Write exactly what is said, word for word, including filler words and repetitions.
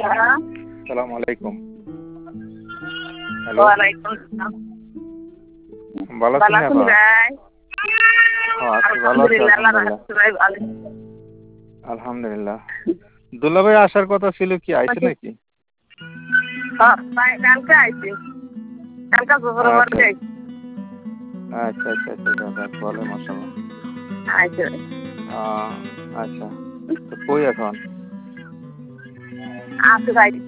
আসসালামু আলাইকুম। হ্যালো, ওয়ালাইকুম আসসালাম। ভালো আছেন ভালো আছেন আপা? ভাই? হ্যাঁ, আছি ভালো আছি আলহামদুলিল্লাহ, আল্লাহর আলহামদুলিল্লাহ। রহমতে ভাই ভালো। আলহামদুলিল্লাহ। দুলাভাই আসার কথা ছিল কি আইছে নাকি? হ্যাঁ, ভাই কালকে আইছি। কালকে জোহরের আচ্ছা মধ্যে আইছি। আচ্ছা আচ্ছা আচ্ছা আচ্ছা যাক ভালো মাশাআল্লাহ। আইছে। আহ, আচ্ছা তো কই এখন? আছে ভাই।